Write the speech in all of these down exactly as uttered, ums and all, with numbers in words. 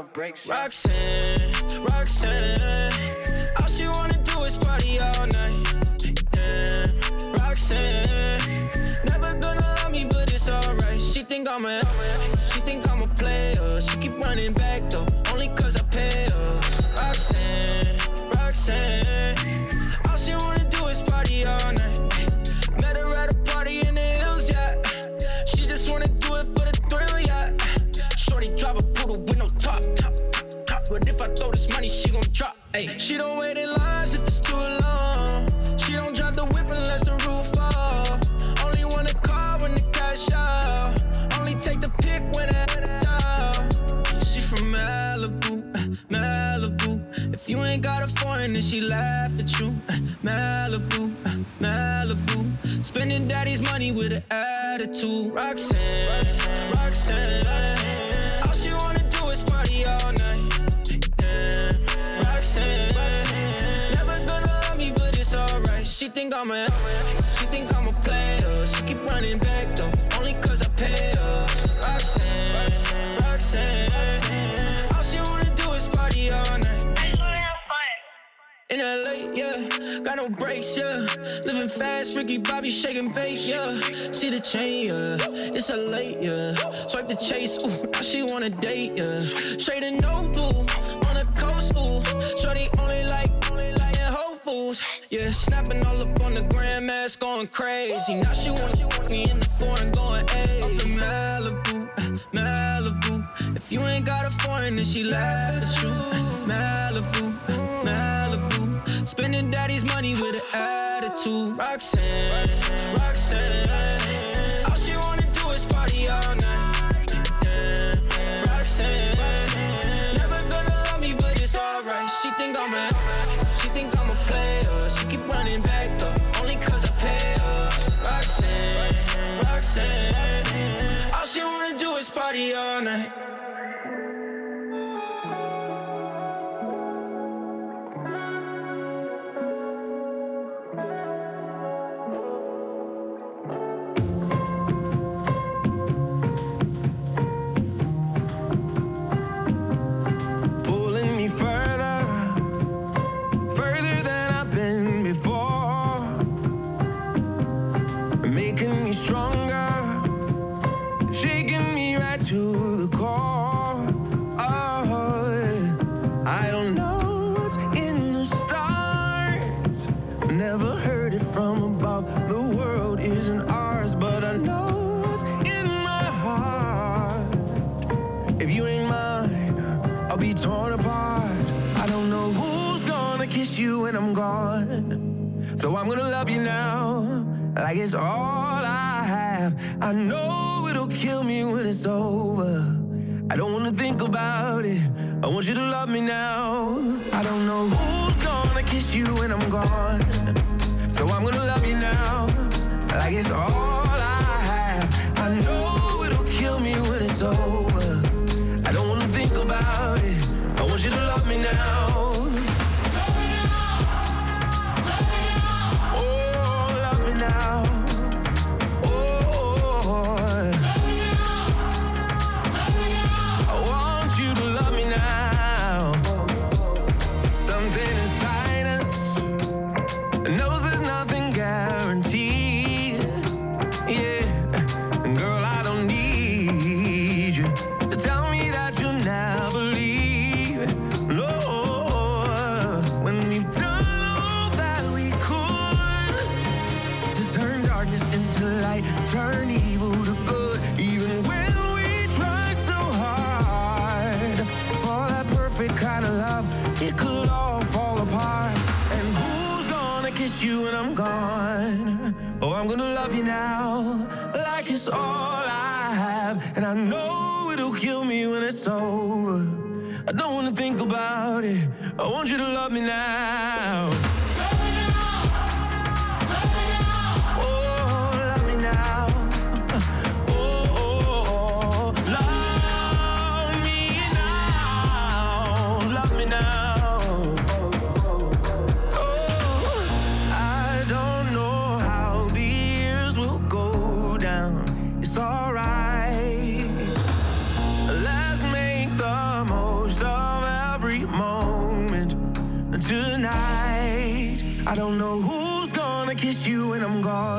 breaks. Roxanne, Roxanne, all she wanna do is party all night. Damn, Roxanne, never gonna love me, but it's alright. She think I'm a, she think I'm a player. She keep running back though, only cause I pay her. Roxanne, Roxanne, all she wanna do is party all night. Met her at a party in the hills, yeah. She just wanna do it for the thrill, yeah. Shorty drive a poodle with no top. But if I throw this money, she gon' drop. Ay. She don't wait in lines if it's too long. She don't drive the whip unless the roof off. Only want a car when the cash out. Only take the pick when it's out. She from Malibu, Malibu. If you ain't got a foreign, then she laugh at you. Malibu, Malibu. Spending daddy's money with an attitude. Roxanne, Roxanne, Roxanne, Roxanne. All she wanna do is party all night. Damn, Roxanne, Roxanne. Never gonna love me, but it's alright. She think I'm a, she think I'm a player. She keep running back though, only cause I pay her. Roxanne, Roxanne, Roxanne, Roxanne. All she wanna do is party all night. In L A, yeah, got no brakes, yeah. Living fast, Ricky Bobby shaking bait, yeah. See the chain, yeah, it's a late, yeah. Swipe the chase, ooh, now she wanna date, yeah. Straight and Noble, on the coast, ooh. Shorty only like, only like in Whole Foods, yeah. Snapping all up on the grandmas, going crazy. Now she wanna me in the foreign, going ayy. Up in Malibu, Malibu. If you ain't got a foreign, then she laugh at you. Malibu, Malibu. Spending daddy's money with an attitude. Roxanne, Roxanne, Roxanne, Roxanne. All she wanna do is party all night. Damn, Roxanne, Roxanne. Never gonna love me, but it's alright. She think I'm a, she think I'm a player. She keep running back though, only cause I pay her. Roxanne, Roxanne, Roxanne. All she wanna do is party all night. So I'm gonna love you now, like it's all I have. I know it'll kill me when it's over. I don't wanna think about it, I want you to love me now. I don't know who's gonna kiss you when I'm gone. So I'm gonna love you now, like it's all I have. I know it'll kill me when it's over. I don't wanna think about it, I want you to love me now. Now, oh, I want you to love me now. Something inside us knows there's nothing guaranteed. Yeah, girl, I don't need you to tell me that you'll never leave. No, when we've done all that we could, turn darkness into light, turn evil to good. Even when we try so hard for that perfect kind of love, it could all fall apart. And who's gonna kiss you when I'm gone? Oh, I'm gonna love you now, like it's all I have. And I know it'll kill me when it's over. I don't wanna think about it, I want you to love me now. Alright, let's make the most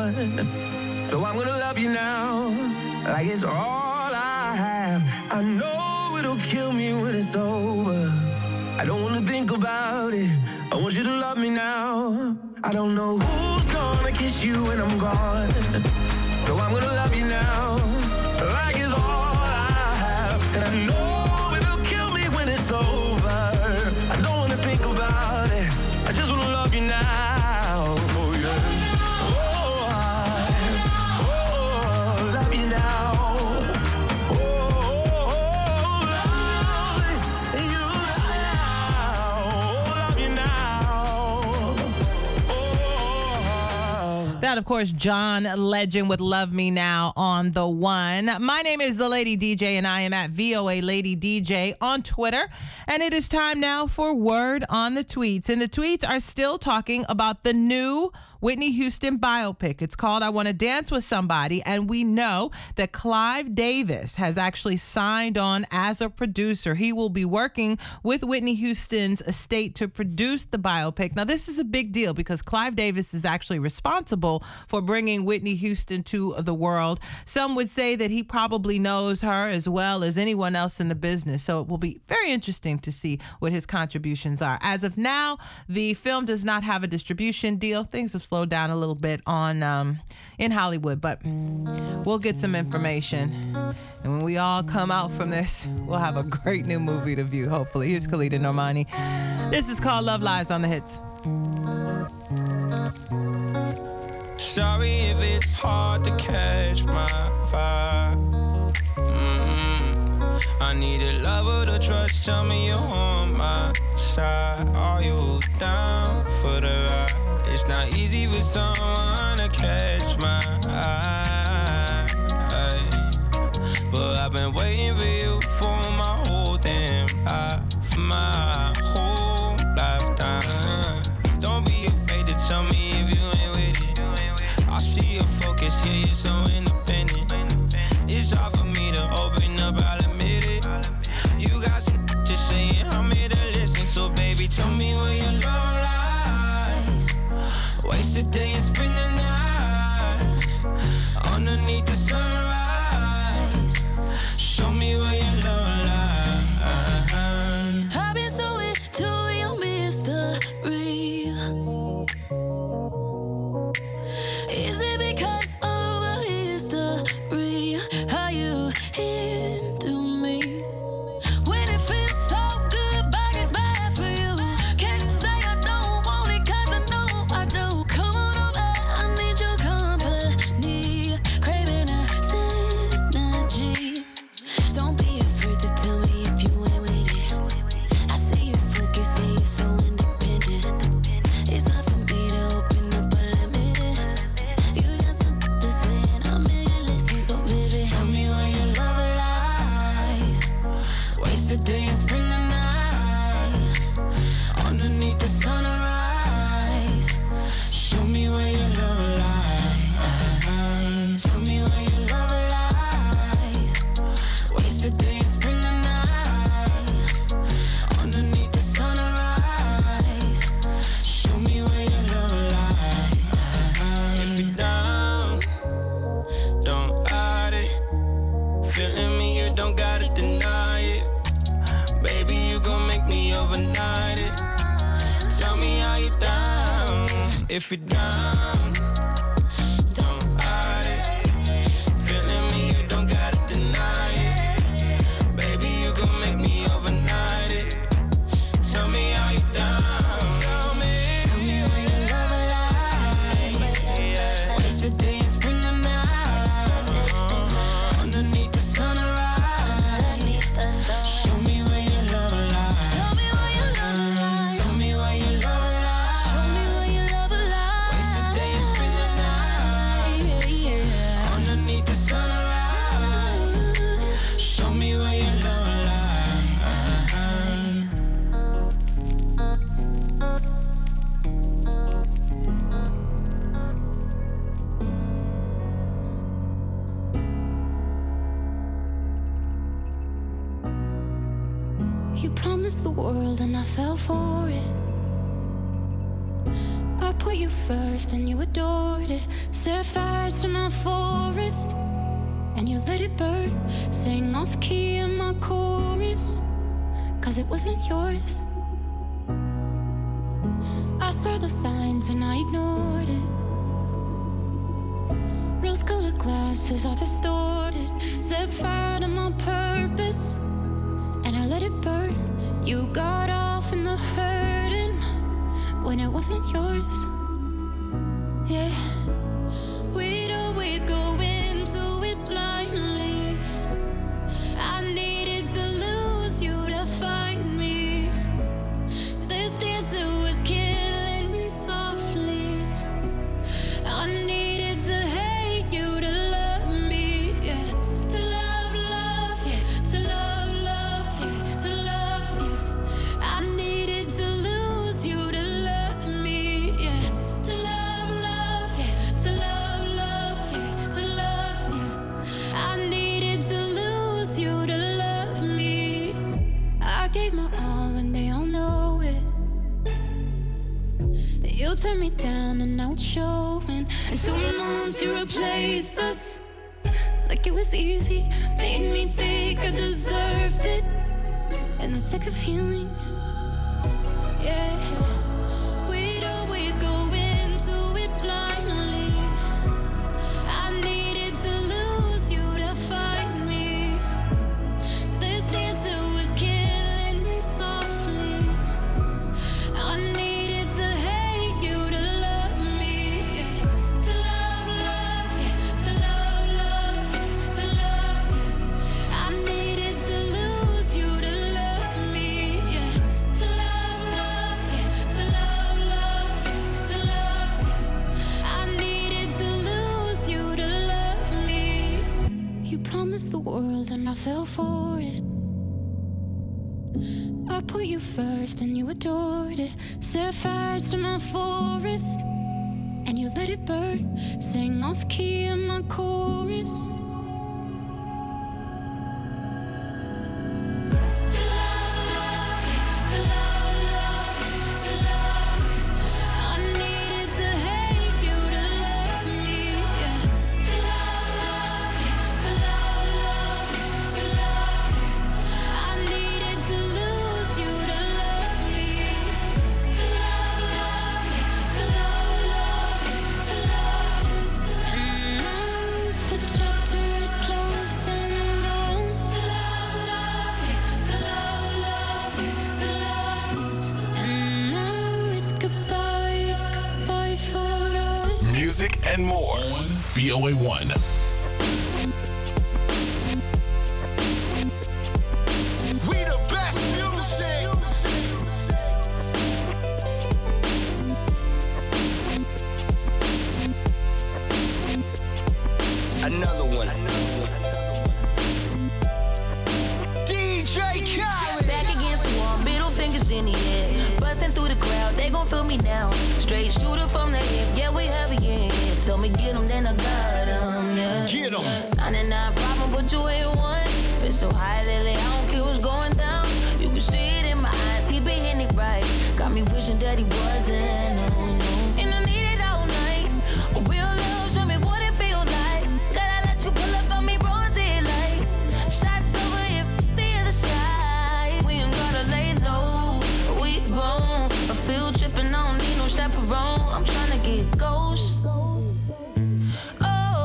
gone. So I'm gonna love you now, like it's all I have. I know it'll kill me when it's over. I don't wanna think about it. I want you to love me now. I don't know who's gonna kiss you when I'm gone. So I'm gonna love you now, like it's all I have. And I know it'll kill me when it's over. I don't wanna think about it. I just wanna love you now. Oh yeah. Oh, I, oh, love you now. Oh, oh, oh, love you now. Love you now. Oh. That, of course, John Legend with Love Me Now on The One. My name is The Lady D J, and I am at V O A Lady D J on Twitter. And it is time now for Word on the Tweets. And the tweets are still talking about the new Whitney Houston biopic. It's called I Want to Dance with Somebody, and we know that Clive Davis has actually signed on as a producer. He will be working with Whitney Houston's estate to produce the biopic. Now, this is a big deal because Clive Davis is actually responsible for bringing Whitney Houston to the world. Some would say that he probably knows her as well as anyone else in the business, so it will be very interesting to see what his contributions are. As of now, the film does not have a distribution deal. Things have slowed down a little bit on um, in Hollywood, but we'll get some information. And when we all come out from this, we'll have a great new movie to view, hopefully. Here's Khalida Normani. This is called Love Lies on the Hits. Sorry if it's hard to catch my vibe. Mm-hmm. I need a lover to trust. Tell me you're on my side. Are you down for the ride? It's not easy for someone to catch my eye, but I've been waiting for you for my whole damn life, my whole lifetime. Don't be afraid to tell me if you ain't with it. I see your focus, yeah, you're so independent. It's hard for me to open up, I'll admit it. You got some just saying, I'm here to listen. So baby, tell me where your love lies. Waste a day and spend the night underneath the sunrise. Show me where your love lies. I've been so into your mystery. Is it because of a history? Are you into me? When it feels so good, but it's bad for you. Can't say I don't want it, cause I know I do. Come on over, I need your company. Craving a synergy. Don't be afraid to tell me if you ain't with it. I see you focus, yeah, you're so independent. It's hard for me to open up, but admit it. You got some to say and I'm here to listen. So baby, tell me where your love lies. Waste a day and spend the night underneath the sunrise. Show me where your love lies. Tell me where your love lies. Waste a day and spend the night underneath the sunrise. Show me where your love lies. If you're down, don't hide it. Feeling me, you don't gotta deny it. Baby, you gon' make me overnight it. Tell me how you down. If you're down, don't hide it. Feeling me, you don't gotta deny it. Baby, you gon' make me overnight it. Tell me how you down. Tell me, tell me where your love lies. Yeah. Waste a day and spend the night underneath the sunrise. Show me where your love lies. Tell me where your love lies. Tell me where your love lies. Show me where your love lies. Waste a day and spend the night Yeah, yeah. underneath the sunrise. Show me where your love lies. You promised the world and I fell for it. I put put you first and you adored it. Set fires to my forest and you let it burn. Sang off key in my chorus, cause it wasn't yours. I saw the signs and I ignored it. Rose-colored glasses are distorted. Set fire to my purpose and I let it burn. You got off in the hurting when it wasn't yours. Yeah, we'd always go into it blindly. I needed to lose you to find me. This dancer was killing me softly. I needed to hate you to love me, yeah. To love, love, yeah. To love, love, yeah. To love you. I needed to lose you to love me, yeah. To love, love, yeah. To love, love, yeah. To love you. I needed to lose you to love me. I gave my all and they all know it. You turned me down and now it's showing. And two months you replaced us like it was easy. Made me think I deserved it in the thick of healing. Yeah, we'd always go into it blindly. I needed to lose you to find me. This dancer was killing me softly. I needed to hate you to love me, yeah. To love, love, yeah. To love, love, yeah. To love you. I needed to lose you to love me, yeah. To love, love, yeah. To love, love, yeah. To love you. I needed to lose you to love me. You promised the world and I fell for it. I put you first and you adored it. Set fires to my forest and you let it burn. Sang off key in my chorus. To love, love, yeah. To love, love, yeah. To love you. I needed to hate you to love me, yeah. To love, love, yeah. To love, love, yeah. To love you. I needed to lose you to love me. To love, love, yeah. To love, love, yeah. To love you. And now the chapter is closed and done. To love, love, yeah. To love, love, yeah. To love you. And now it's goodbye, it's goodbye for us. Music and more. V O A one. We the best music. Another one. D J Khaled. Back against the wall, middle fingers in the air. Busting through the crowd, they gon' feel me now. Straight shooter from the hip, yeah, we heavy in here. Told me get 'em, then I got 'em, yeah. Get 'em. ninety-nine problem, but you ain't one. Been so high lately, I don't care what's going down. You can see it in my eyes, he been hitting it right. Got me wishing that he wasn't. No, no. And I need it all night. A real love, show me what it feels like. Gotta let you pull up on me, broad daylight. Shots over here, the other side. We ain't gotta lay low, we grown. A field trip and I don't need no chaperone. I'm tryna get ghost. Oh,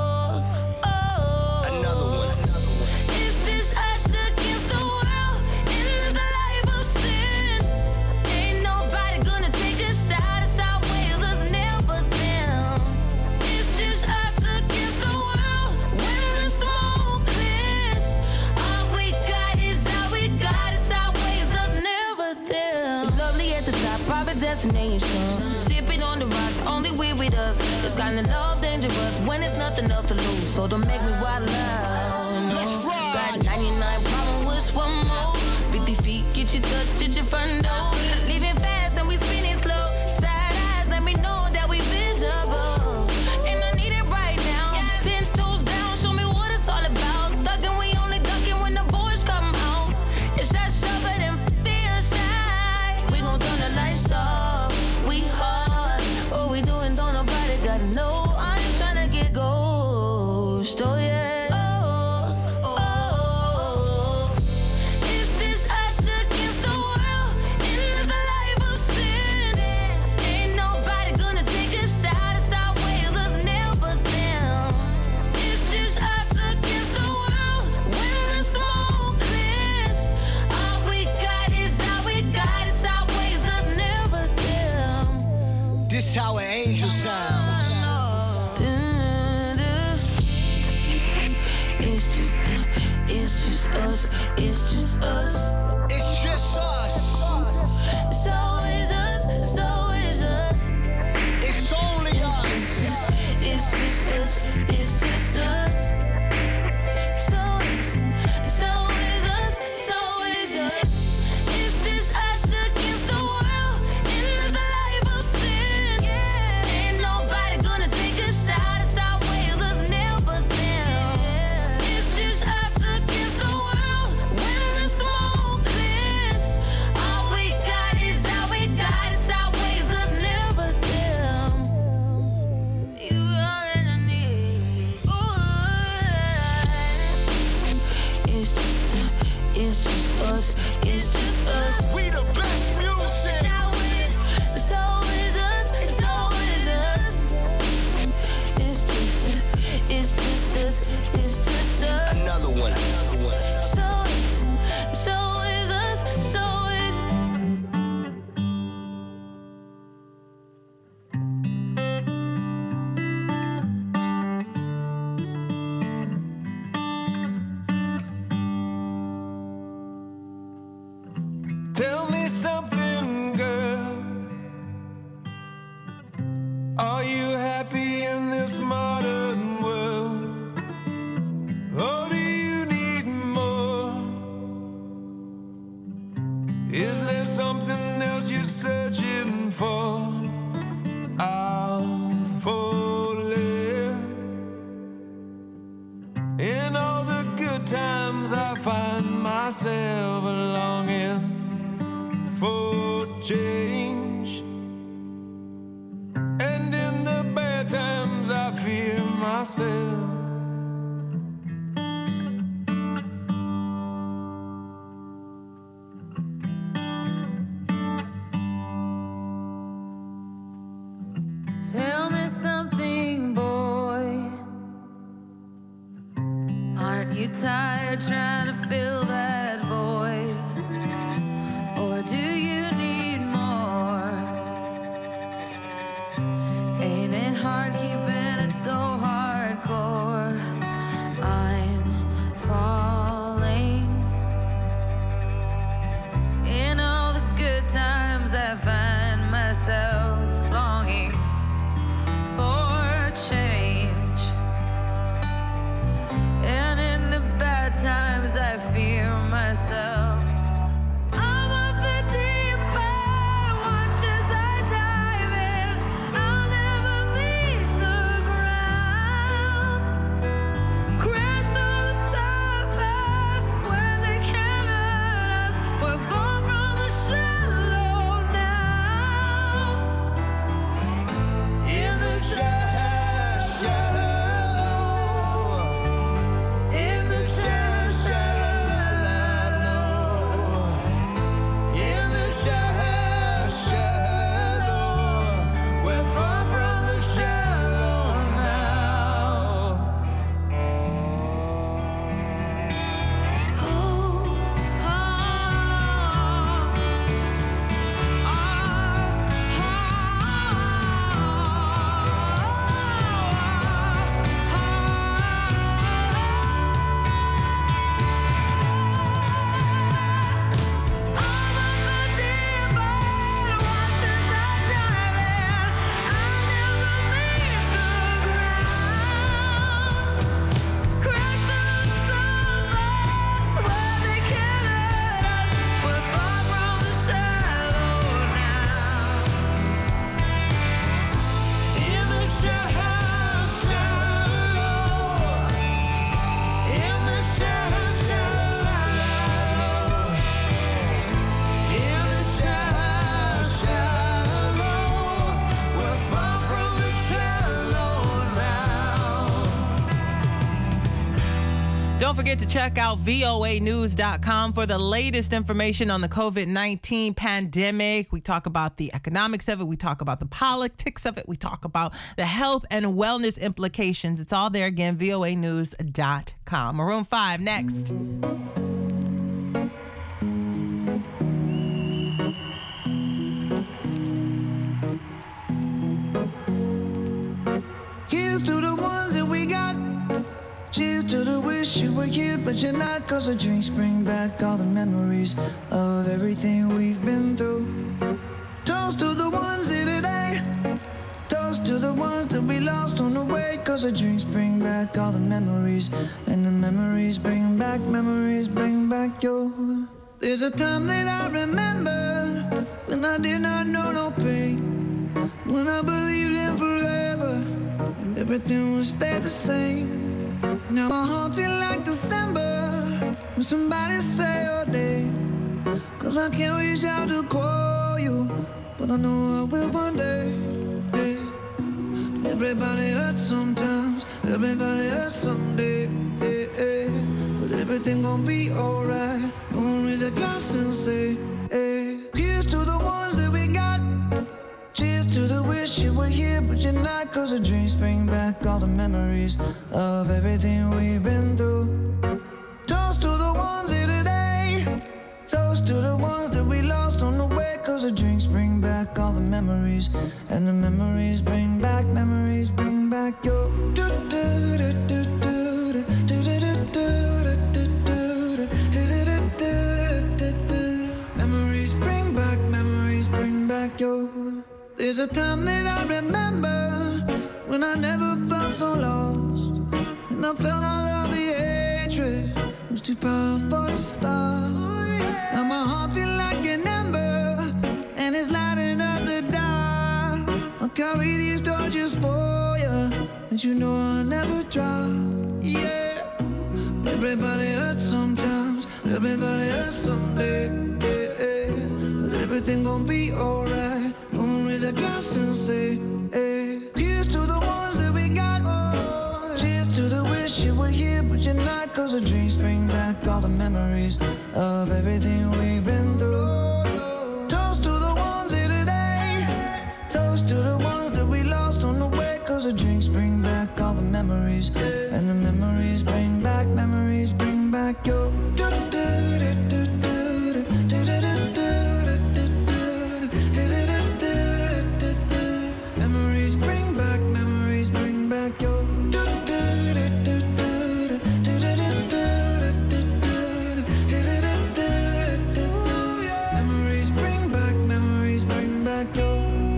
oh. Another one. It's just us against the world in this life of sin. Ain't nobody gonna take us out. It's our ways, us never them. It's just us against the world when the smoke clears. All we got is all we got. It's our ways, us never them. It's lovely at the top, private destination. Sipping on the rocks, only we with us. This kind of love dangerous when it's nothing else to lose. So don't make me wild out. Let's ride. Got ninety-nine problem with one more. fifty feet, get you touch at your front door. Leaving fast and we spinning slow. Side eyes, let me know that we visible. And I need it right now. Ten toes down, show me what it's all about. Thugging, we only ducking when the boys come out. It's that shove it and feel shy. We gon' turn the lights off. We hard, what we doing It's just, it's just us. It's just us. It's just us. So is us. So is us. It's only us. It's just us. It's just us. So is, so is us. So is us. It's just us against the world in this life of sin. Yeah. Ain't nobody gonna take a shot. It's our ways, us never them. It's just us against the world when the smoke clears. All we got is all we got. It's our ways, us never them. You all that I need. Ooh. It's just, it's just us. It's just us. We the best music. So is us, so is us. It's just, it's just us, it's just us. Another one. Another one. So is, so is us, so is. Tell me something, girl. Are you happy in this modern world? Or do you need more? Is there something else you're searching for? I'm falling. In all the good times I find myself longing for change, and in the bad times I fear myself. Tell me something, boy. Aren't you tired trying to fill that void? Or do you need more? Ain't it hard keeping it so hardcore? I'm falling. In all the good times I find myself longing for change, and in the bad times I fear myself. I'm of the deep end, watch as I dive in. I'll never meet the ground. Crash through the surface where they can't hurt us. We're far from the shallow now. In the shallow, shallow. In the shallow, shallow. In the shallow, shallow. We're far from the shallow now. Oh, oh, Don't forget to check out V O A news dot com for the latest information on the COVID nineteen pandemic. We talk about the economics of it. We talk about the politics of it. We talk about the health and wellness implications. It's all there again, V O A news dot com. Maroon five next. Here's to the ones that we got. Cheers to the wish you were here, but you're not. Cause the drinks bring back all the memories of everything we've been through. Toast to the ones here today. Toast to the ones that we lost on the way. Cause the drinks bring back all the memories. And the memories bring back, memories bring back your. There's a time that I remember when I did not know no pain. When I believed in forever and everything would stay the same. Now my heart feel like December when somebody say your name. Cause I can't reach out to call you, but I know I will one day. Yeah. Everybody hurts sometimes, everybody hurts someday. Yeah, yeah. But everything gon' be alright. Gonna raise a glass and say, hey. Here's to the ones that we got. Cheers to the wish you were here, but you're not. Cause the drinks bring back all the memories of everything we've been through. Toast to the ones here today. Toast to the ones that we lost on the way. Cause the drinks bring back all the memories. And the memories bring back, memories bring back your. Memories bring back, memories bring back your. There's a time that I remember when I never felt so lost. And I felt all of the hatred was too powerful to stop. Now my heart feel like an ember and it's lighting up the dark. I'll carry these torches for you and you know I'll never drop. Yeah. Everybody hurts sometimes, everybody hurts someday. Yeah, yeah. But everything gon' be alright. Gonna raise a glass and say, hey. Here's to the ones that we got. Oh. Cheers to the wish you were here, but you're not. Cause the drinks bring back all the memories of everything we've been through. Toast to the ones here today. Toast to the ones that we lost on the way. Cause the drinks bring back all the memories. And the memories bring back, memories bring back your. Memories bring back, memories bring back your. Memories bring back, memories bring back your.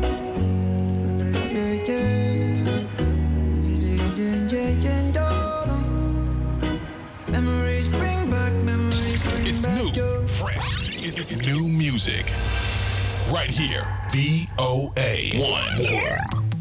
Memories bring back, memories bring It's back new, your. fresh. It's, it's new music. Right here. V O A one.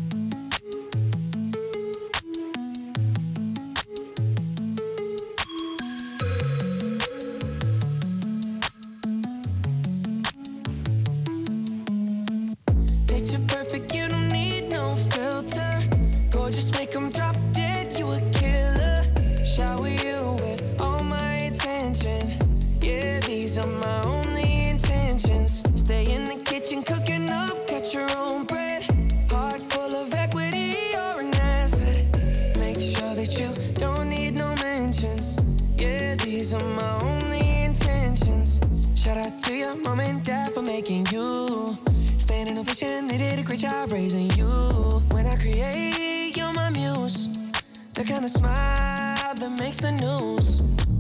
Picture perfect, you don't need no filter. Gorgeous, make them drop dead, you a killer. Shower you with all my attention. Yeah, these are my only intentions. Stay in the kitchen, cooking up, got your own bread. Heart full of equity, you're an asset. Make sure that you don't need no mentions. Yeah, these are my only intentions. Shout out to your mom and dad for making you. Standing ovation, they did a great job raising you. When I create, you're my muse. The kind of smile that makes the news.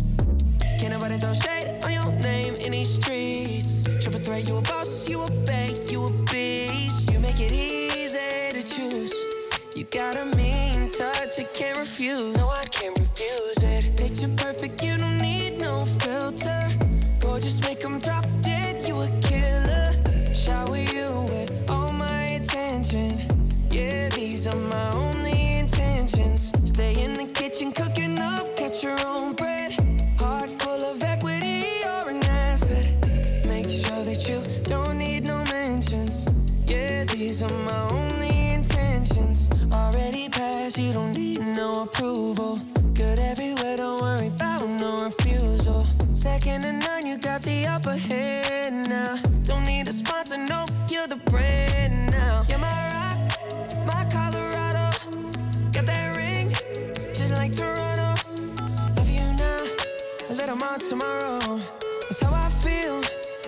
Can't nobody throw shade on your name in these streets. Triple threat, you a boss, you a bank, you a beast. You make it easy to choose. You got a mean touch, I can't refuse. No, I can't refuse it. Picture perfect, you don't need no filter. Gorgeous, make them drop dead, you a killer. Shower you with all my attention. Yeah, these are my only intentions. Stay in the kitchen, cooking up, get your own bread. Heart full of equity, you're an asset. Make sure that you don't need no mentions. Yeah, these are my only intentions. Already passed, you don't need no approval. Good everywhere, don't worry about no refusal. Second to none, you got the upper hand now. Don't need a sponsor, no, you're the brand now. You're my rock, my Colorado. Got that ring, just like Toronto. Love you now, a little more tomorrow. That's how I feel.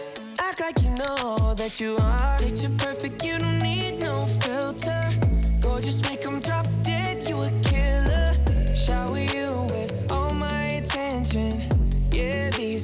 Act like you know that you are. Picture perfect, you don't need no filter. Gorgeous, make them drop dead, you a killer. Shower you with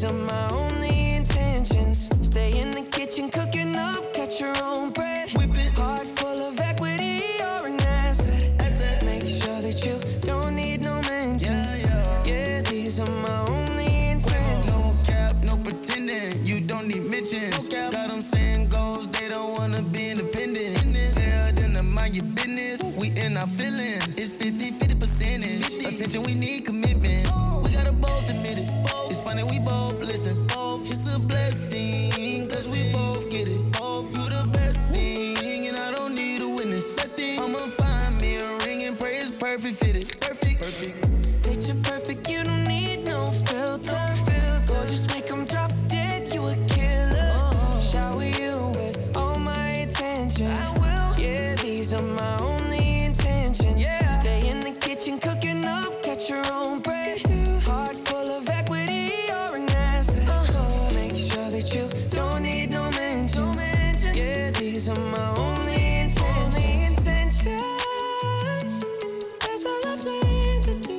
these are my only intentions. Stay in the kitchen cooking up, cut your own bread. Whip it, heart full of equity, you're an asset. asset. Make sure that you don't need no mentions. Yeah, yeah. Yeah, these are my only intentions. No cap, no pretending, you don't need mentions. No Got them saying goals, they don't wanna be independent. Tell them to mind your business, we in our feelings. It's fifty fifty percentage. Attention, we need commitment. We gotta both admit it. It's funny, we both listen. It's a blessing, cause we both get it. You the best thing, and I don't need a witness. I'ma find me a ring and pray it's perfect fitted. Perfect, perfect. Picture perfect, you don't need no filter. Gorgeous, make them drop dead, you a killer. Shower you with all my attention. I will. Yeah, these are my only intentions. Yeah. Stay in the kitchen cooking up, cut your own bread. Heart full of equity, you're an asset. Uh-huh. Make sure that you don't need no mentions. No mentions. Yeah, these are my only intentions. Only intentions. That's all I plan to do.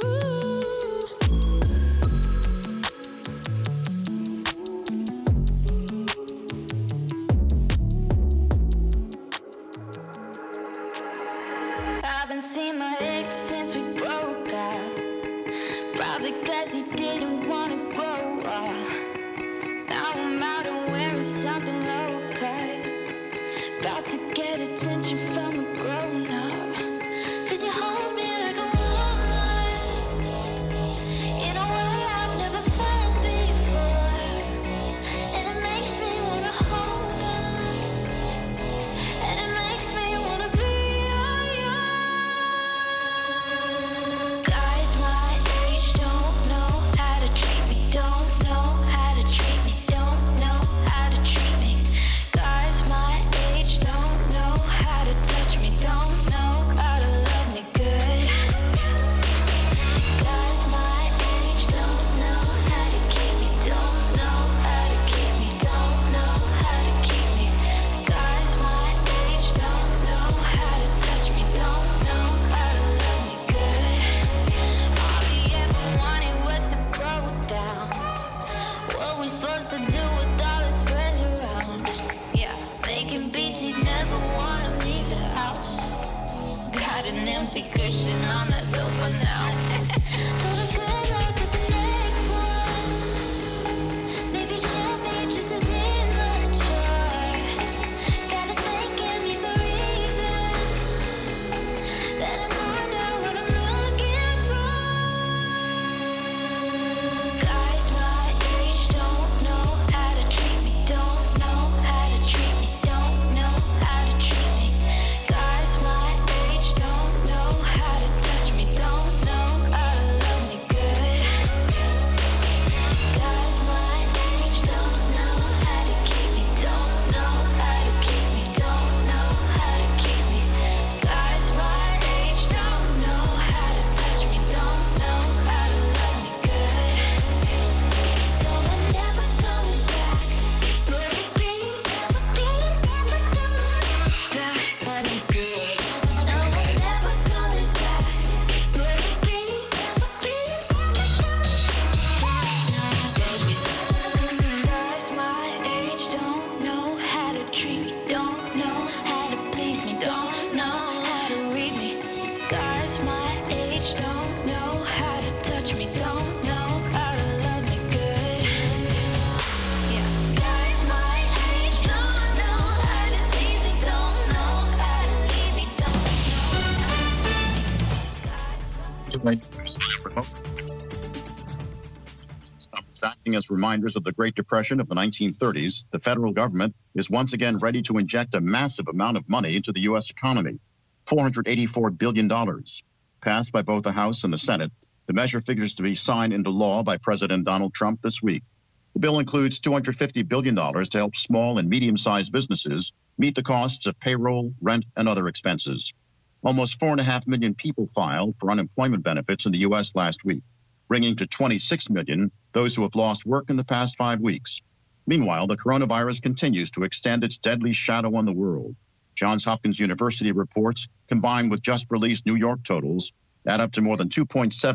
Haven't seen my ex since we broke up. Probably cause he didn't wanna grow up. Now I'm out and wearing something low cut. About to get attention from a grown up. Cause you hold me like a woman in a way I've never felt before. And it makes me wanna hold on. And it makes me wanna be all yours. Guys my age don't know how to treat me. Don't know how to treat me. Don't know how to treat me. Guys my age don't know how to touch me. Don't know how to love me good. Guys my age don't know how to keep me. Don't know how to keep me. Don't know how to keep me. Guys my age don't know how to touch me. Don't know how to love me good. All he ever wanted was to grow down. What we supposed to do with all his friends around? Yeah, making beats, he'd never wanna leave the house. Got an empty cushion on that sofa now. Told her good luck with the next one. Maybe she'll be just as immature. Gotta thank him, he's the reason that I know now what I'm looking for. Guys my age don't know how to treat me. Don't know how to treat me. Don't know how to treat me. Guys my age don't know how to touch me. Don't know how to love me good. Guys my age don't know how to keep me. Don't know how to keep me. Don't know how to keep me. Guys my age don't know how to touch me. Don't know how to love me good. So I'm never coming back. Never be, never be, never coming back. But I'm good. No, I'm never coming back. Never be, never be, Guys my age don't know how to treat me. Don't know how to please me. Don't know how to read me. Guys my age don't know how to touch me. Don't know how to love me good. Yeah. Guys my age don't know how to tease me. Don't know how to leave me. Don't Acting as reminders of the Great Depression of the nineteen thirties, the federal government is once again ready to inject a massive amount of money into the U S economy, four hundred eighty-four billion dollars. Passed by both the House and the Senate, the measure figures to be signed into law by President Donald Trump this week. The bill includes two hundred fifty billion dollars to help small and medium-sized businesses meet the costs of payroll, rent, and other expenses. Almost four and a half million people filed for unemployment benefits in the U S last week, bringing to twenty-six million those who have lost work in the past five weeks. Meanwhile, the coronavirus continues to extend its deadly shadow on the world. Johns Hopkins University reports, combined with just released New York totals, add up to more than two point seven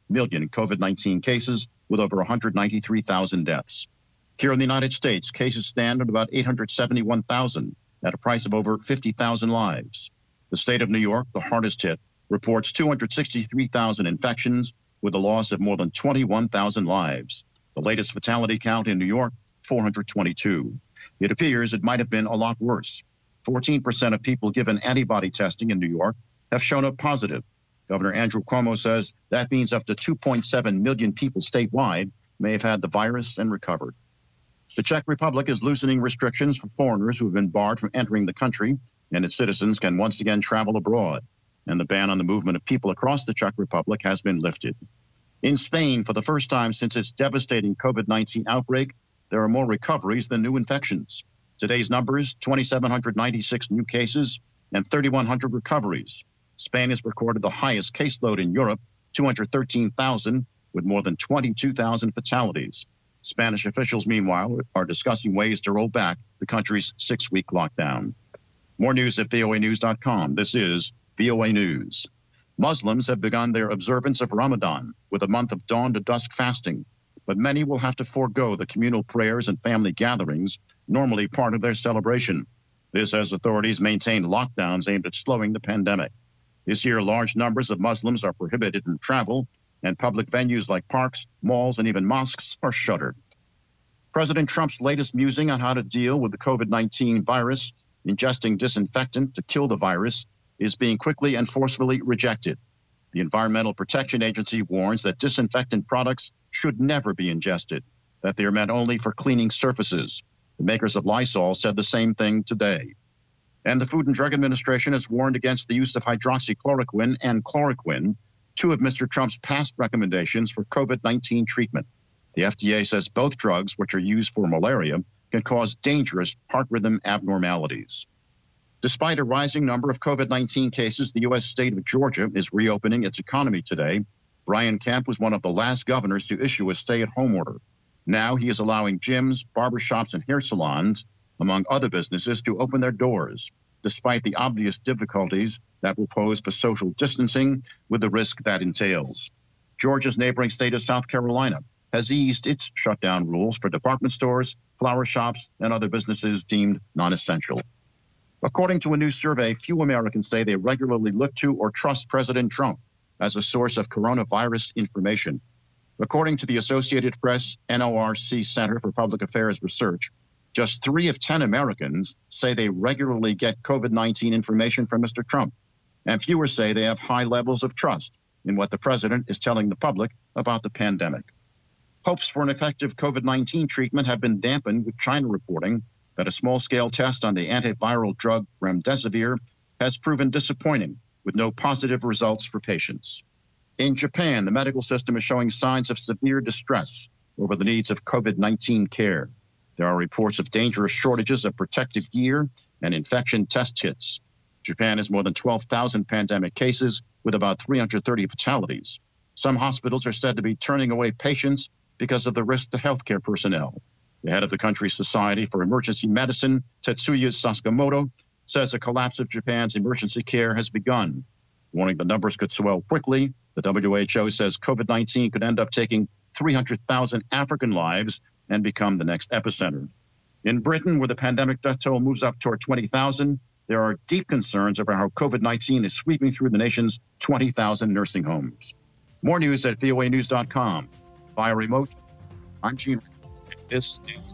million COVID nineteen cases with over one hundred ninety-three thousand deaths. Here in the United States, cases stand at about eight hundred seventy-one thousand at a price of over fifty thousand lives. The state of New York, the hardest hit, reports two hundred sixty-three thousand infections with a loss of more than twenty-one thousand lives. The latest fatality count in New York, four hundred twenty-two. It appears it might have been a lot worse. fourteen percent of people given antibody testing in New York have shown up positive. Governor Andrew Cuomo says that means up to two point seven million people statewide may have had the virus and recovered. The Czech Republic is loosening restrictions for foreigners who have been barred from entering the country, and its citizens can once again travel abroad. And the ban on the movement of people across the Czech Republic has been lifted. In Spain, for the first time since its devastating COVID nineteen outbreak, there are more recoveries than new infections. Today's numbers, two thousand seven hundred ninety-six new cases and three thousand one hundred recoveries. Spain has recorded the highest caseload in Europe, two hundred thirteen thousand, with more than twenty-two thousand fatalities. Spanish officials, meanwhile, are discussing ways to roll back the country's six-week lockdown. More news at V O A news dot com. This is V O A News. Muslims have begun their observance of Ramadan with a month of dawn to dusk fasting, but many will have to forego the communal prayers and family gatherings, normally part of their celebration. This as authorities maintain lockdowns aimed at slowing the pandemic. This year, large numbers of Muslims are prohibited from travel, and public venues like parks, malls, and even mosques are shuttered. President Trump's latest musing on how to deal with the COVID nineteen virus, ingesting disinfectant to kill the virus, is being quickly and forcefully rejected. The Environmental Protection Agency warns that disinfectant products should never be ingested, that they are meant only for cleaning surfaces. The makers of Lysol said the same thing today. And the Food and Drug Administration has warned against the use of hydroxychloroquine and chloroquine, two of Mister Trump's past recommendations for COVID nineteen treatment. The F D A says both drugs, which are used for malaria, can cause dangerous heart rhythm abnormalities. Despite a rising number of COVID nineteen cases, the U S state of Georgia is reopening its economy today. Brian Kemp was one of the last governors to issue a stay-at-home order. Now he is allowing gyms, barbershops, and hair salons, among other businesses, to open their doors, despite the obvious difficulties that will pose for social distancing with the risk that entails. Georgia's neighboring state of South Carolina has eased its shutdown rules for department stores, flower shops, and other businesses deemed non-essential. According to a new survey, few Americans say they regularly look to or trust President Trump as a source of coronavirus information. According to the Associated Press N O R C Center for Public Affairs Research, just three of ten Americans say they regularly get COVID nineteen information from Mister Trump, and fewer say they have high levels of trust in what the president is telling the public about the pandemic. Hopes for an effective COVID nineteen treatment have been dampened with China reporting that a small-scale test on the antiviral drug remdesivir has proven disappointing, with no positive results for patients. In Japan, the medical system is showing signs of severe distress over the needs of COVID nineteen care. There are reports of dangerous shortages of protective gear and infection test kits. Japan has more than twelve thousand pandemic cases with about three hundred thirty fatalities. Some hospitals are said to be turning away patients because of the risk to healthcare personnel. The head of the country's Society for Emergency Medicine, Tetsuya Sakamoto, says a collapse of Japan's emergency care has begun. Warning the numbers could swell quickly, the W H O says COVID nineteen could end up taking three hundred thousand African lives and become the next epicenter. In Britain, where the pandemic death toll moves up toward twenty thousand, there are deep concerns about how COVID nineteen is sweeping through the nation's twenty thousand nursing homes. More news at V O A news dot com. Via remote, I'm Gene. This is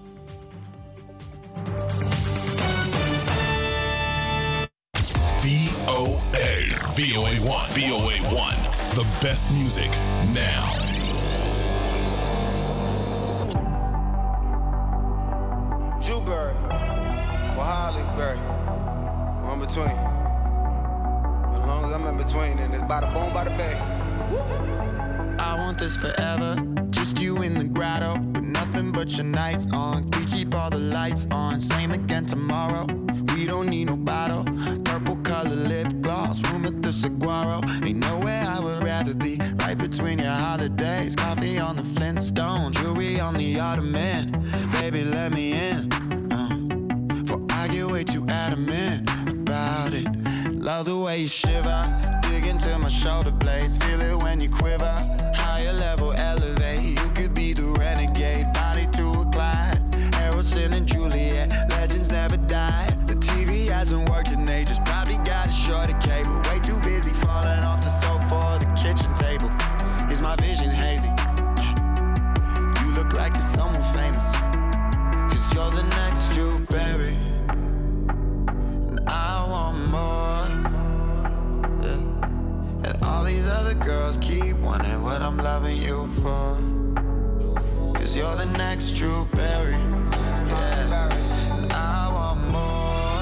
V O A. V O A one. V O A one. The best music now. Jewberry, or Hollyberry, one between. As long as I'm in between, and it's bada boom, bada bang. Woo! I want this forever, just you in the grotto, with nothing but your nights on. We keep all the lights on, same again tomorrow. We don't need no bottle, purple color lip gloss, room at the Saguaro. Ain't nowhere I would rather be, right between your holidays. Coffee on the Flintstone, jewelry on the Ottoman. Baby, let me in, uh, for I get way too adamant about it. Love the way you shiver, dig into my shoulder blades, feel it when you quiver. Higher I'm loving you for. Cause you're the next Drew Barry. Yeah. And I want more.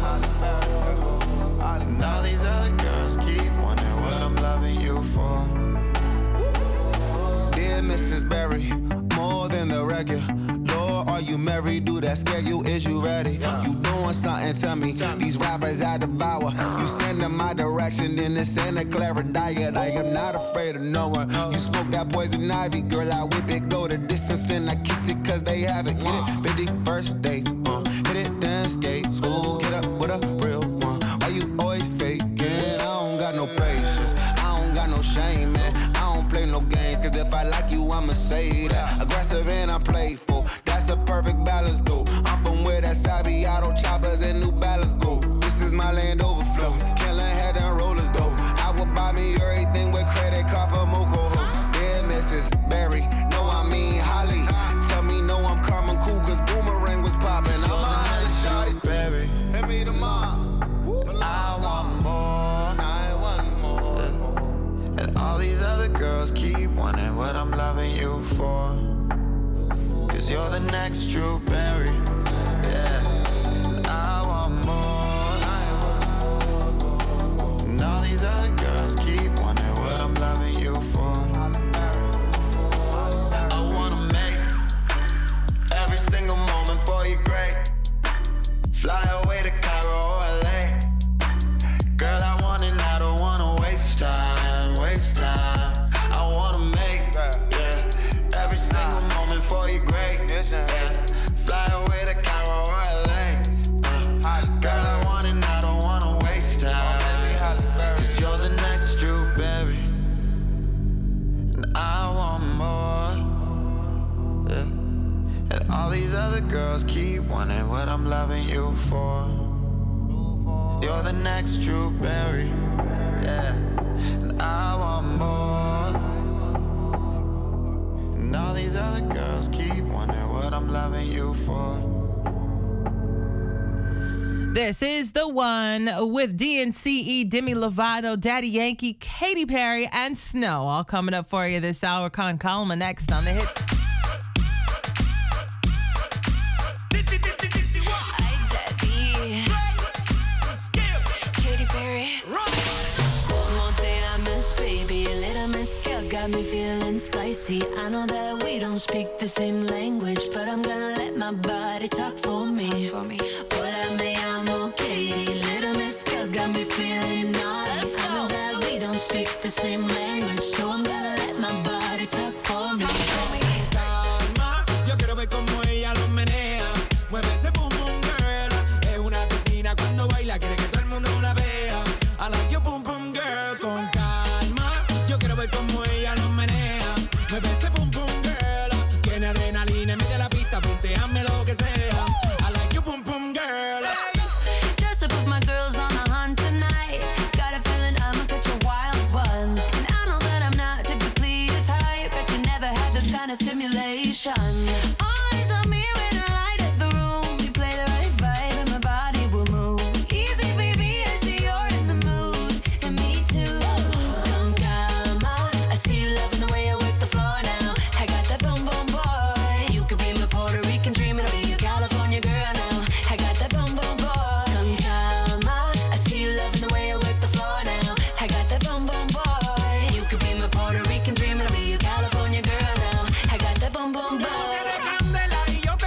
And all these other girls keep wondering what I'm loving you for. Dear Missus Berry, more than the regular. Lord, are you married? Do that scare you? Is you ready? You doing something to me? These rappers I devour. You send them my direction in the Santa Clara diet. I am not afraid of no one. You smoke that poison ivy, girl. I whip it, go the distance, and I kiss it cause they have it. Get it? fifty first dates, uh, hit it, then skate. Ooh, get up with a real one. Why you always faking? I don't got no patience. I don't got no shame, man. I don't play no games, cause if I like you, I'ma say that. Aggressive and I'm playful. That's a perfect balance, though. I'm from where that Sabi Auto choppers and New Balance go. This is my land overflow. Killing head and rollers, though. I will buy me everything with credit card for Moco hoes. Dear Missus Berry, no, I mean Holly. Tell me no, I'm Carmen cool, cause Boomerang was popping. I'm a Holly shawty, Berry. Hit me tomorrow. I want more. I want more. And all these other girls keep wondering what I'm loving you for. Cause you're the next Drew Barry. Yeah. And I want more. And all these other girls keep wondering what I'm loving you for. I wanna make every single moment for you great. Fly away to Cairo or L A. Girl, I want it, I don't wanna waste time, waste time. I wanna make, yeah, every single moment for you great, yeah. Fly away to Cairo or L A. Uh, girl, I want it, I don't wanna waste time. Cause you're the next Drew Barry. And I want more, yeah. And all these other girls keep wondering what I'm loving you for. You're the next Drew Barry, yeah. And I want more. And all these other girls keep wondering what I'm loving you for. This is The One with D N C E, Demi Lovato, Daddy Yankee, Katy Perry, and Snow. All coming up for you this hour. Con Calma next on the hits. Got me feeling spicy. I know that we don't speak the same language, but I'm gonna let my body talk for me. For me. Hola, me llamo Katie. Little Miss Girl got me feeling naughty. I know that we don't speak the same language, so I'm gonna let my body talk for me. Calma, yo quiero ver cómo ella lo menea. Mueve ese boom boom girl. Es una asesina cuando baila, quiere que todo el mundo la vea. I like your boom boom girl. Con calma, yo quiero ver cómo ella lo menea. Mueve ese boom boom girl. Tiene adrenalina, mete la pista, punteame lo que sea. I like your boom boom girl. Just to put my girls on the hunt tonight. Got a feeling I'ma catch a wild one. And I know that I'm not typically your type, but you never had this kind of stimulation. Eyes on me when I light up the room. You play the right vibe and my body will move. Easy, baby, I see you're in the mood. And me too. Con calma, I see you loving the way I work the floor now. I got that boom boom boy. You could be my Puerto Rican dream, and I'll be your California girl now. I got that boom boom boy. Con calma, I see you loving the way I work the floor now. I got that boom boom boy. You could be my Puerto Rican dream, and I'll be your California girl now. I got that boom boom boy. Tú tienes candela y yo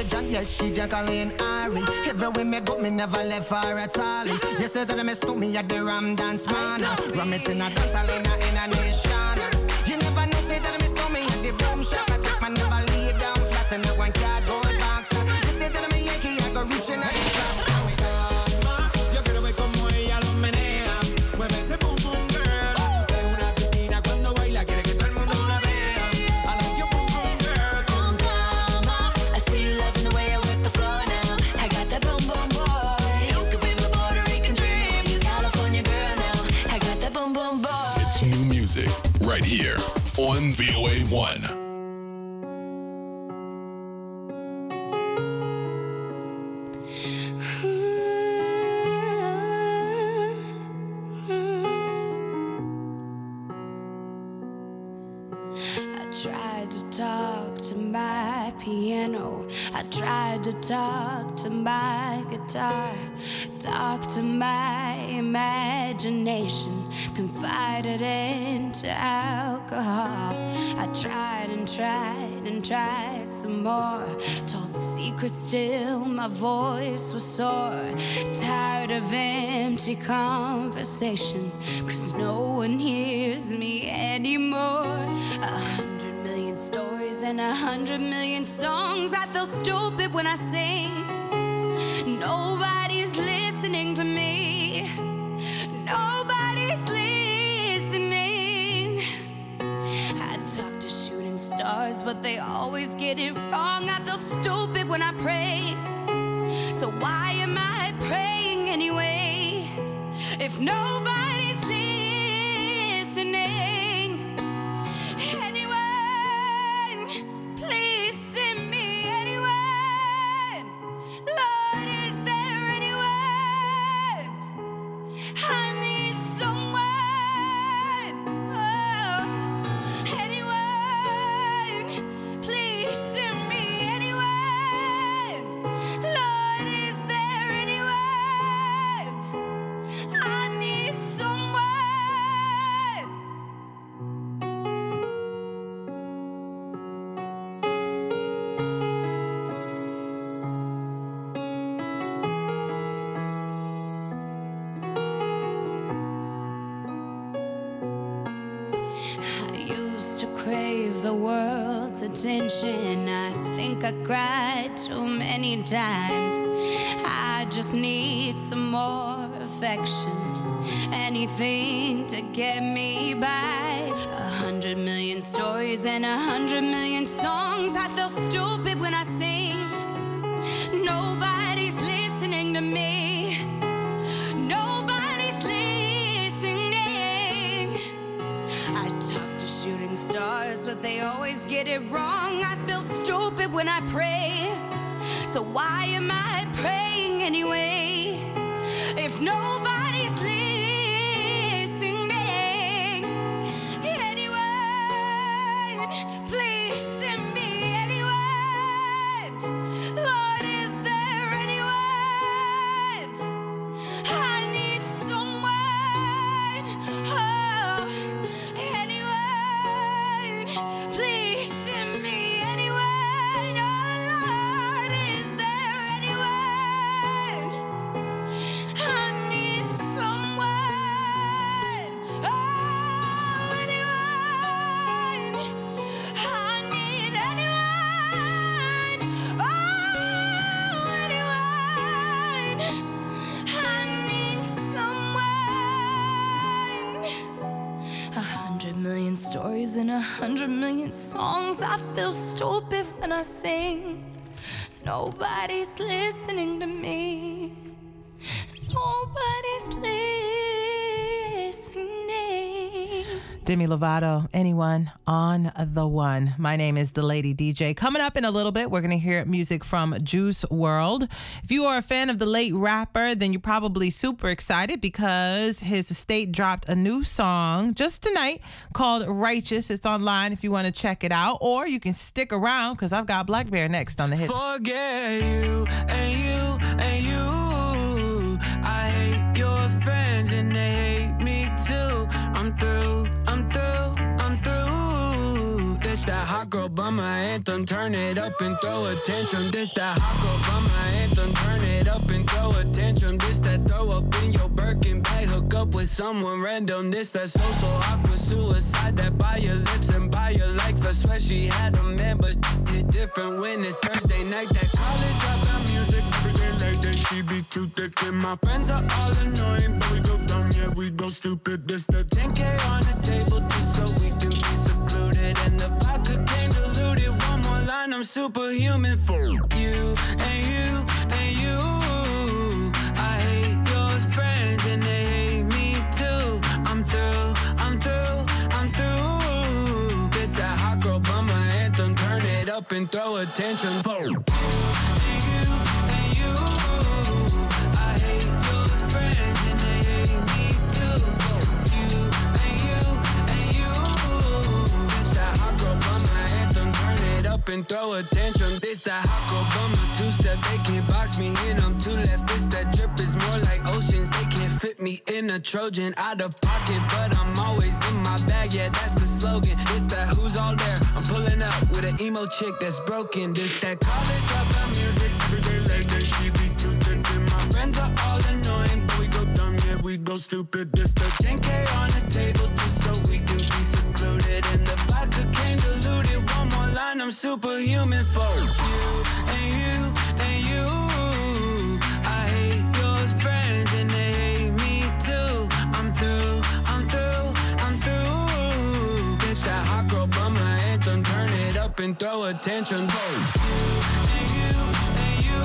religion, yes, she Jacqueline Ari. Everywhere me go, me never left her at all. You said that me stuck me at the Ram Dance Man. Ram it in a dance hall in a, in a nation. You never know, say that me stuck me at the boom shop. I take my never lay down flat in a one cardboard box. You said that me Yankee, I go reaching at the top. Yo quiero ver como ella lo menea. Mueve ese boom boom girl. Es una asesina cuando baila, quiere que todo el mundo la vea. I like your boom boom girl. Oh mama, I see you loving the way I work the floor now. I got that boom boom boy. You could be my Puerto Rican dream. You California girl now. I got that boom boom boy. It's new music right here on V O A one. Tried to talk to my piano. I tried to talk to my guitar. Talk to my imagination. Confided into alcohol. I tried and tried and tried some more. Told secrets till my voice was sore. Tired of empty conversation, 'cause no one hears me anymore. A hundred million stories and a hundred million songs. I feel stupid when I sing. Nobody's listening to me. Nobody's listening. I talk to shooting stars, but they always get it wrong. I feel stupid when I pray. So why am I praying anyway? If nobody's listening. Anyone, please send me anyone. Lord, is there anyone? I need someone. Oh, anyone, please send me anyone. Lord, is there anyone? I need someone. I used to crave the world's attention. I think I cried too many times. I just need some more affection. Anything to get me by. A hundred million stories and a hundred million songs. I feel stupid when I sing. Nobody's listening to me. Nobody's listening. I talk to shooting stars, but they always get it wrong. I feel stupid when I pray. So why am I praying anyway? If nobody's listening. Anyone, please send me anyone. Lord, is there anyone? I need someone. Oh, anyone, please send me anyone. Oh, Lord, is there anyone? I need someone. Oh, anyone. I need anyone. Oh, anyone. I need someone. A hundred million stories and a hundred million songs. I feel stupid when I sing. Nobody's listening to me. Nobody's listening. Demi Lovato, anyone on the one. My name is the Lady D J. Coming up in a little bit, we're going to hear music from Juice world. If you are a fan of the late rapper, then you're probably super excited because his estate dropped a new song just tonight called Righteous. It's online if you want to check it out, or you can stick around because I've got Black Bear next on the hits. Forget you and you and you. I hate your friends and they hate me too. I'm through, I'm through, I'm through. This that hot girl bummer anthem. Turn it up and throw a tantrum. This that hot girl bummer anthem. Turn it up and throw a tantrum. This that throw up in your Birkin bag. Hook up with someone random. This that social awkward suicide. That by your lips and by your likes. I swear she had a man, but hit different when it's Thursday night. That college dropout music every day like that. She be too thick and my friends are all annoying, but we go dumb, yeah, we go stupid. This the ten K on the table just so we can be secluded. And the vodka came diluted. One more line, I'm superhuman for you and you and you. I hate your friends and they hate me too. I'm through, I'm through, I'm through. This that hot girl bummer anthem. Turn it up and throw a tantrum for you and you and you. I hate your friends and they hate me too. You and you and you. This that hot girl bummer anthem. Turn it up and throw a tantrum. This that hot girl bummer two-step. They can't box me in. I'm too left. This that drip is more like oceans. They can't fit me in a Trojan. Out of pocket, but I'm always in my bag. Yeah, that's the slogan. This that who's all there. I'm pulling up with an emo chick that's broken. This that college dropout music every day like that. She be too thick and my friends are all annoying, but we go dumb, yeah, we go stupid. This the ten K on the table just so we can be secluded. And the vodka came diluted. One more line, I'm superhuman for you and you and you. I hate your friends and they hate me too. I'm through, I'm through, I'm through. This that hot girl bummer anthem. Turn it up and throw a tantrum for you and you and you.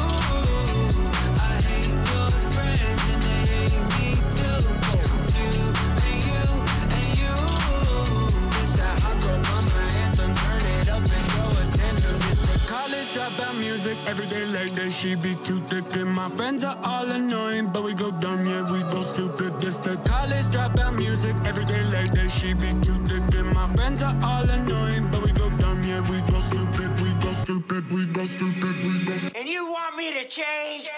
I hate your friends and they hate me too. You and you and you. This that hot girl bummer anthem. Turn it up and throw a tantrum. This the college dropout music every day like that. She be too thick and my friends are all annoying, but we go dumb, yeah, we go stupid. This the college dropout music every day like that. She be too thick and my friends are all annoying, but we go dumb, yeah, we go stupid, we go stupid, we go stupid, we go. And you want me to change?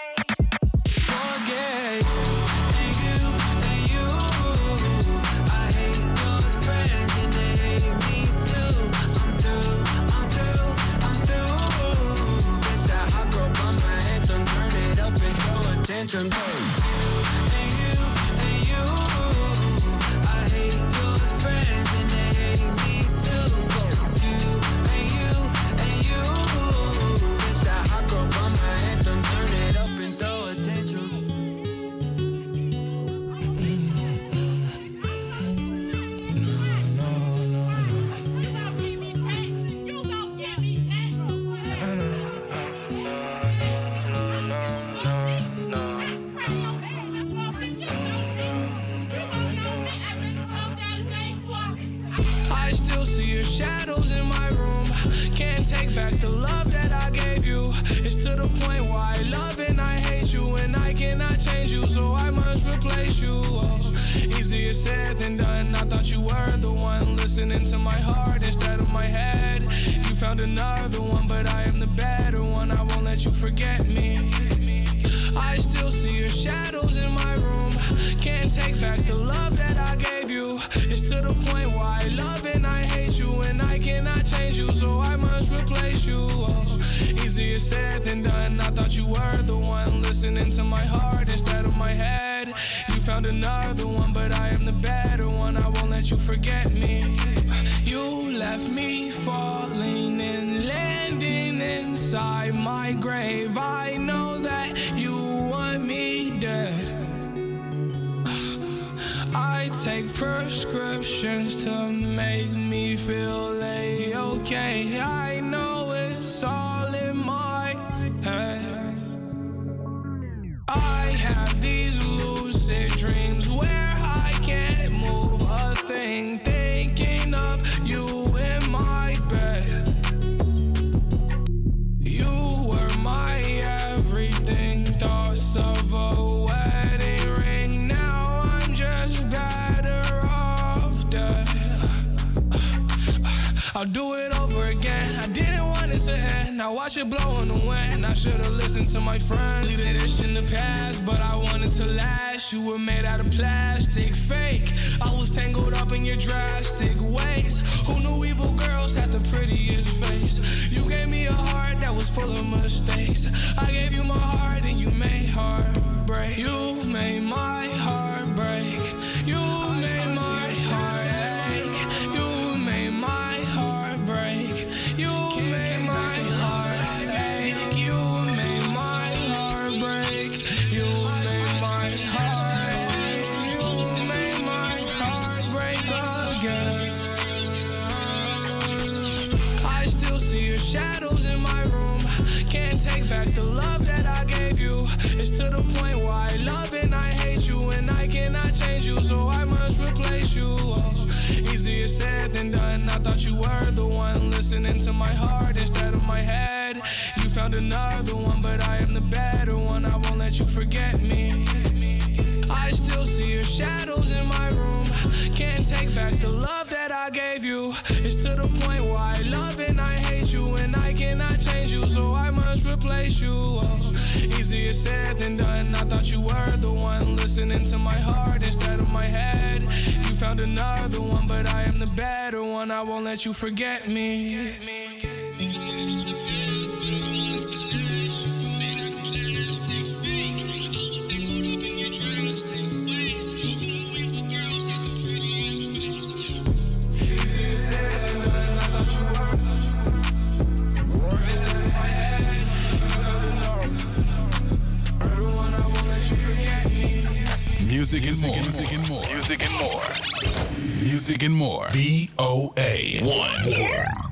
Forget you and you and you. I hate your friends and they hate me too. I'm through, I'm through, I'm through. This that hot girl bummer anthem. Turn it up and throw a tantrum. You and you and you. I hate your friends and they hate me too. You and you and you. This that hot girl bummer anthem. Turn it up and throw a tantrum. I still see your shadows in my room. Can't take back the love that I gave you. It's to the point where I love and I hate you, and I cannot change you, so I must replace you. Oh, easier said than done. I thought you were the one listening to my heart instead of my head. You found another one, but I am the better one. I won't let you forget me. I still see your shadows in my room. Can't take back the love that I gave you. It's to the point where I love and I hate you, and I cannot change you, so I must replace you. Oh, easier said than done. I thought you were the one listening to my heart instead of my head. You found another one, but I am the better one. I won't let you forget me. You left me falling and landing inside my grave. I know that you want me dead. I take prescriptions to make me feel A-okay. I know it's all in my head. I have these lucid dreams where I can't move a thing, thinking of you in my bed. You were my everything, thoughts of a wedding ring. Now I'm just better off dead. I'll do it over again. I didn't want it to end. Now watch it blow in the wind. I should've listened to my friends. Leaving this in the past, but I wanted to last. You were made out of plastic, fake. I was tangled up in your drastic ways. Who knew evil girls had the prettiest face? see your shadows in my room. Can't take back the love that I gave you. It's to the point where I love and I hate you, and I cannot change you, so I must replace you. Oh, easier said than done. I thought you were the one listening to my heart instead of my head. You found another one, but I am the better one. I won't let you forget me. I still see your shadows in my room. Can't take back the love that I gave you. It's to the point where I love and I hate you, and I cannot change you, so I must replace you. Oh, easier said than done. I thought you were the one listening to my heart instead of my head. You found another one, but I am the better one. I won't let you forget me. Music and more. Music and more. Music and more. Music and more. V O A one.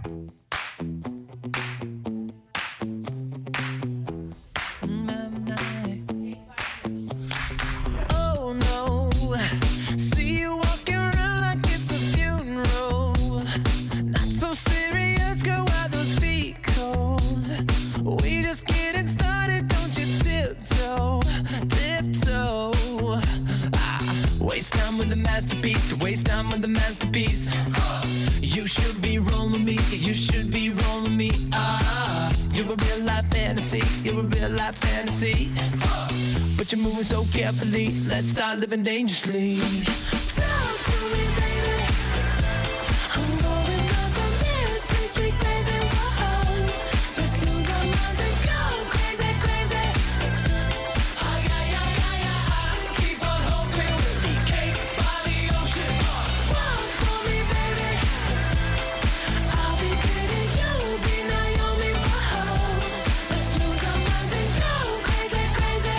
But you're moving so carefully. Let's start living dangerously. Talk to me, baby. I'm going up on this sweet, sweet baby. Whoa. Let's lose our minds and go crazy, crazy. Ay, ay, ay, ay, ay. Keep on hoping we'll be cake by the ocean. Walk for me, baby. I'll be pretty, you'll be Naomi. Whoa. Let's lose our minds and go crazy, crazy.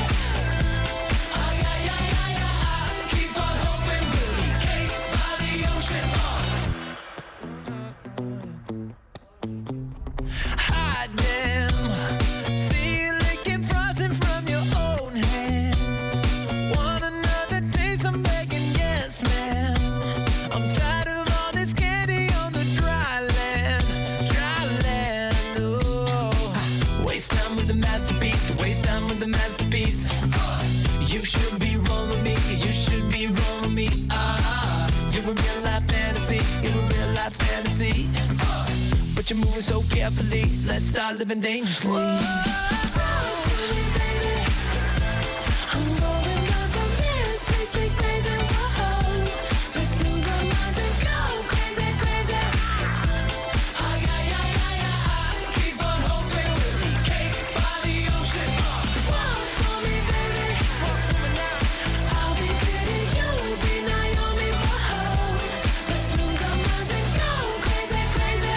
You're moving so carefully. Let's start living dangerously. Talk to me, baby. I'm going up on this sweet, sweet baby. Whoa. Let's lose our minds and go crazy, crazy. Ay, ay, ay, ay, ay. Keep on hoping we'll be cake by the ocean. Walk for me, baby. Walk for me now. I'll be pretty, you'll be Naomi. Whoa. Let's lose our minds and go crazy, crazy.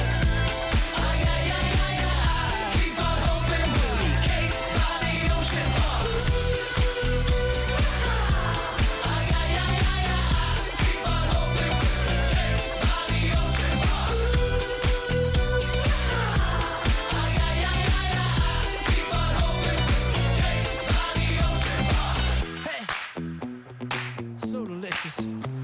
So delicious.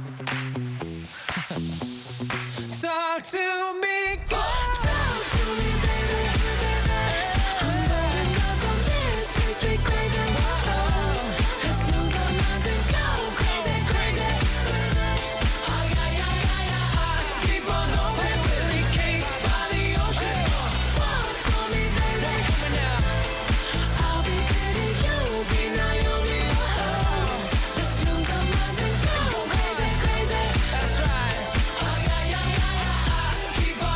Talk to me, go. Talk to me, baby. I'm going up on this sweet, sweet baby. Whoa. Let's lose our minds and go crazy, crazy. Ay, ay, ay, ay, ay. Keep on hoping we'll be cake by the ocean. Walk for me, baby. I'll be pretty, you'll be Naomi. Whoa. Let's lose our minds and go crazy, crazy. That's right. Ay, ay, ay, ay, ay. Keep on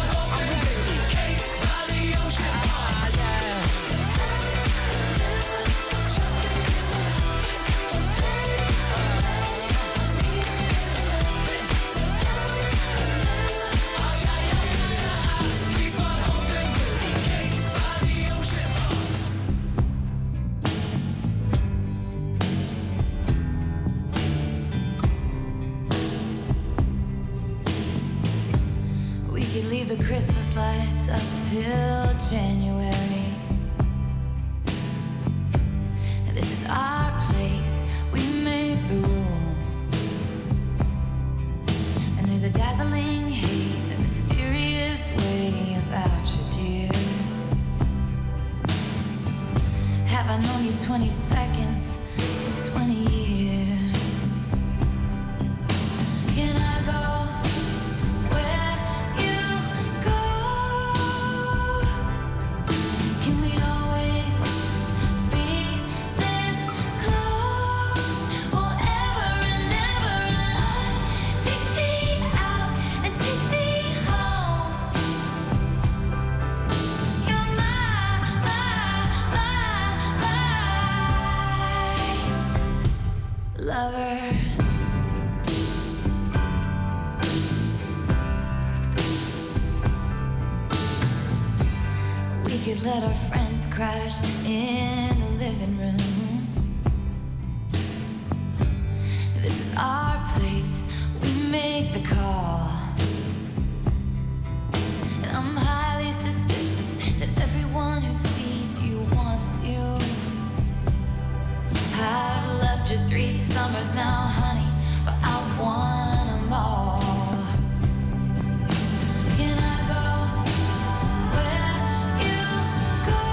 could leave the Christmas lights up till January. And this is our place, we make the rules. And there's a dazzling haze, a mysterious way about you, dear. Have I known you twenty seconds or twenty years? Can I go where you go? Can we always be this close? Forever and ever and on. Take me out and take me home. You're my, my, my, my lover. We could let our friends crash in the living room. This is our place, we make the call. And I'm highly suspicious that everyone who sees you wants you. I've loved you three summers now, honey, but I want them all. Can I go where you go?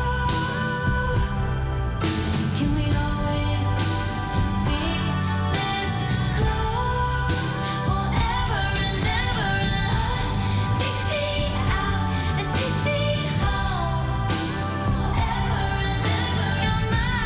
Can we always be this close? Forever and ever and on. Take me out and take me home. Forever and ever. You're my,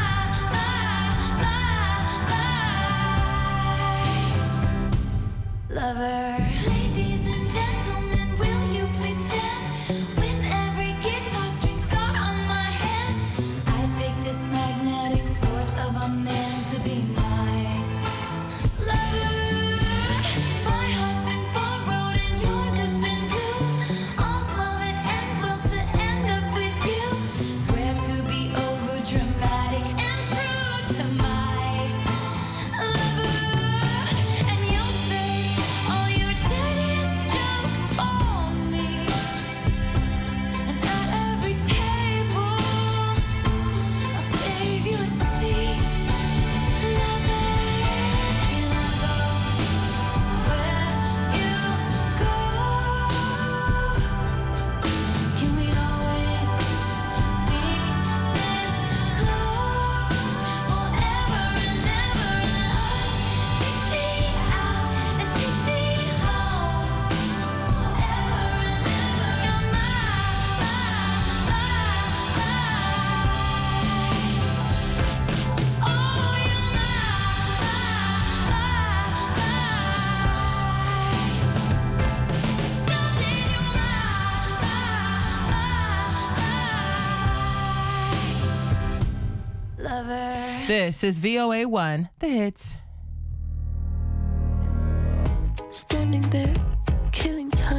my, my, lover. Ladies and gentlemen, will you please stand? With every guitar string scar on my hand, I take this magnetic force of a man to be my lover. My heart's been borrowed and yours has been blue. All's well that ends well to end up with you. Swear to be over dramatic and true to my lover. And you'll say all your dirtiest jokes for me. And at every table, I'll save you a seat. Lover, can I go where you go? Can we always be this close? Forever and ever and on. Take me out and take me home. Forever and ever. You're my, my, my, oh, you're my, my, my, my, lover. This is V O A one, The Hits.